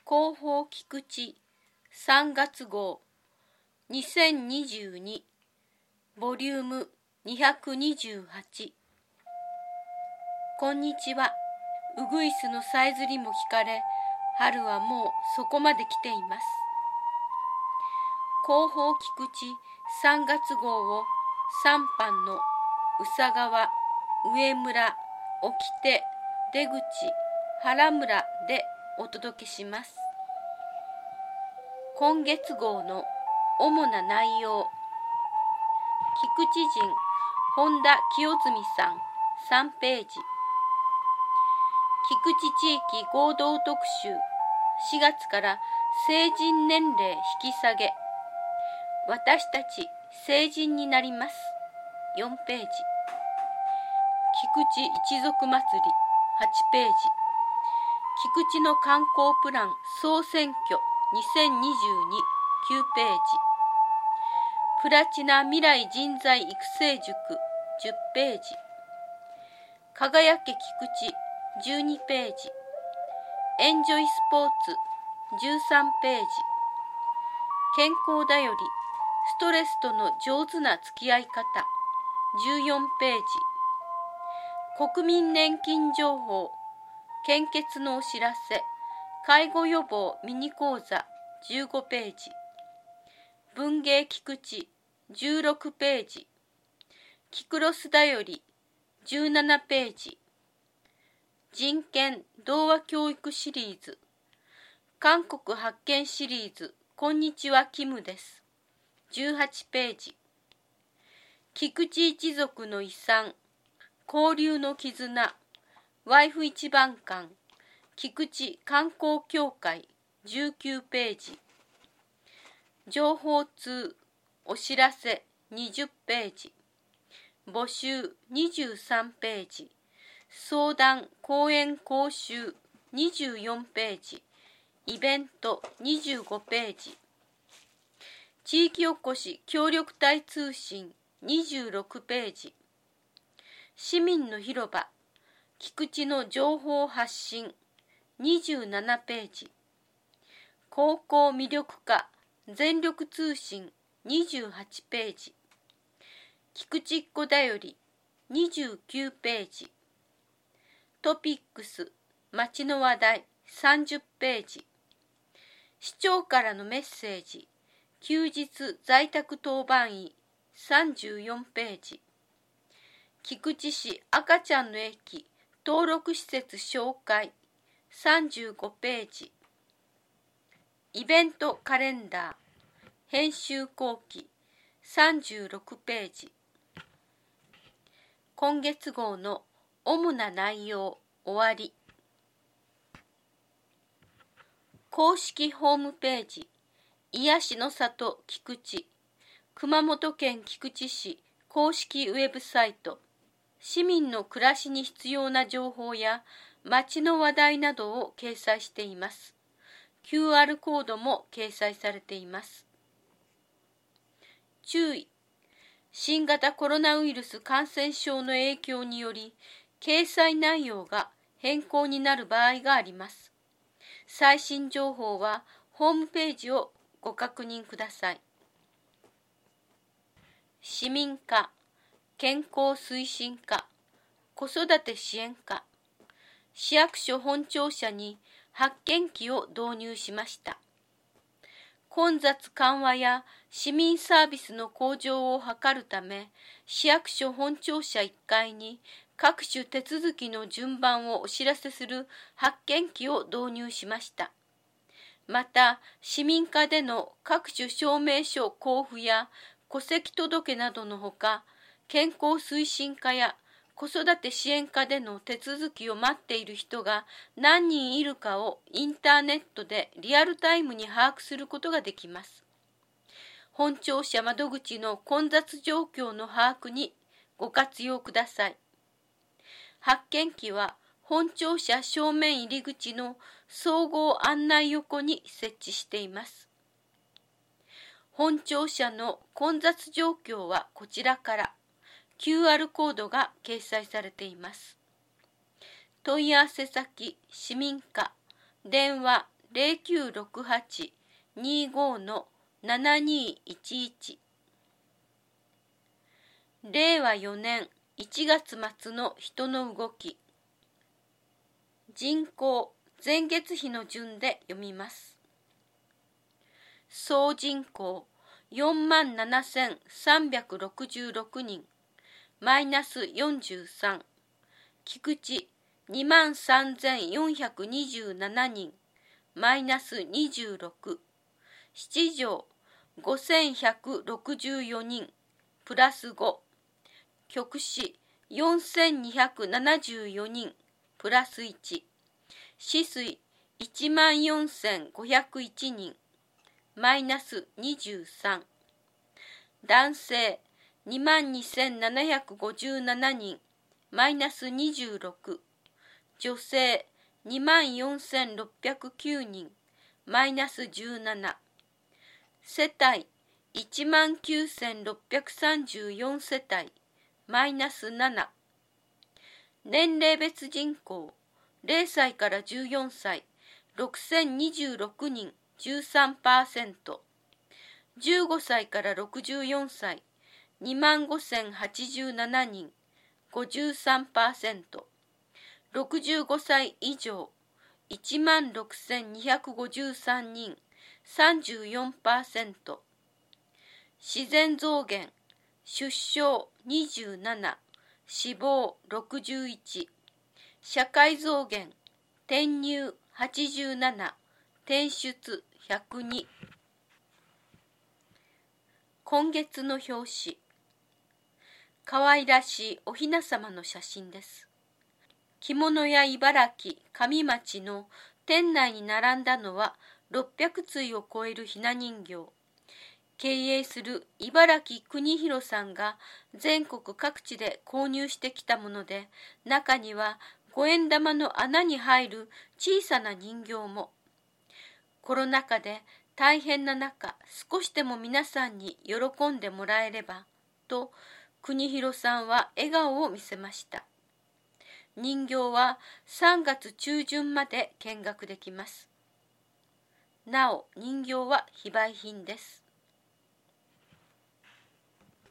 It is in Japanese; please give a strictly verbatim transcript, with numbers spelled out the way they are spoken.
広報菊池さんがつ号にせんにじゅうにボリュームにひゃくにじゅうはち。こんにちは。ウグイスのさえずりも聞かれ、春はもうそこまで来ています。広報菊池さんがつ号をさん班の宇佐川、上村、沖手、出口、原村でお届けします。今月号の主な内容。菊池人本田清澄さんさんページ。菊池地域合同特集しがつから成人年齢引き下げ。私たち成人になりますよんページ。菊池一族祭りはちページ。菊池の観光プラン総選挙にせんにじゅうにきゅうページ。プラチナ未来人材育成塾じゅっページ。輝け菊池じゅうにページ。エンジョイスポーツじゅうさんページ。健康だよりストレスとの上手な付き合い方じゅうよんページ。国民年金情報献血のお知らせ介護予防ミニ講座じゅうごページ。文芸菊池じゅうろくページ。キクロスだよりじゅうななページ。人権童話教育シリーズ韓国発見シリーズこんにちはキムですじゅうはちページ。菊池一族の遺産交流の絆ワイフ一番館菊池観光協会じゅうきゅうページ。情報通お知らせにじゅっページ。募集にじゅうさんページ。相談講演講習にじゅうよんページ。イベントにじゅうごページ。地域おこし協力隊通信にじゅうろくページ。市民の広場菊池の情報発信にじゅうななページ。高校魅力化全力通信にじゅうはちページ。菊池っ子だよりにじゅうきゅうページ。トピックス街の話題さんじゅっページ。市長からのメッセージ休日在宅当番医さんじゅうよんページ。菊池市赤ちゃんの駅登録施設紹介さんじゅうごページ。イベントカレンダー編集後期さんじゅうろくページ。今月号の主な内容終わり。公式ホームページ癒しの里菊池熊本県菊池市公式ウェブサイト市民の暮らしに必要な情報や街の話題などを掲載しています。キューアール コードも掲載されています。注意。新型コロナウイルス感染症の影響により掲載内容が変更になる場合があります。最新情報はホームページをご確認ください。市民課、健康推進課、子育て支援課、市役所本庁舎に発見機を導入しました。混雑緩和や市民サービスの向上を図るため、市役所本庁舎いっかいに各種手続きの順番をお知らせする発見機を導入しました。また、市民課での各種証明書交付や戸籍届などのほか、健康推進課や子育て支援課での手続きを待っている人が何人いるかをインターネットでリアルタイムに把握することができます。本庁舎窓口の混雑状況の把握にご活用ください。発見機は本庁舎正面入り口の総合案内横に設置しています。本庁舎の混雑状況はこちらから。キューアール コードが掲載されています。問い合わせ先市民課電話ゼロきゅうろくはち にーごー のななにーいちいち。れいわよねんいちがつ末の人の動き。人口、前月比の順で読みます。総人口よんまんななせんさんびゃくろくじゅうろくにん、マイナスよんじゅうさん。菊池にまんさんぜんよんひゃくにじゅうななにん、マイナスにじゅうろく。七条ごせんひゃくろくじゅうよにん、プラスご。局市よんせんにひゃくななじゅうよにん、プラスいち。止水いちまんよんせんごひゃくいちにん、マイナスにじゅうさん。男性にまんにせんななひゃくごじゅうななにん、マイナスにじゅうろく。女性にまんよんせんろっぴゃくきゅうにん、マイナスじゅうなな。世帯いちまんきゅうせんろっぴゃくさんじゅうよん世帯、マイナスなな。年齢別人口れいさいからじゅうよんさい、ろくせんにじゅうろくにん、じゅうさんパーセント。じゅうごさいからろくじゅうよんさい、にまんごせんはちじゅうななにん、ごじゅうさんパーセント。ろくじゅうごさい以上、いちまんろくせんにひゃくごじゅうさんにん、さんじゅうよんパーセント。自然増減、出生にじゅうなな、死亡ろくじゅういち。社会増減、転入はちじゅうなな、転出ひゃくに。今月の表紙。可愛らしいお雛様の写真です。着物屋茨城上町の店内に並んだのはろっぴゃくついを超える雛人形。経営する茨城国広さんが全国各地で購入してきたもので、中には五円玉の穴に入る小さな人形も。コロナ禍で大変な中、少しでも皆さんに喜んでもらえればと、国広さんは笑顔を見せました。人形はさんがつちゅうじゅんまで見学できます。なお、人形は非売品です。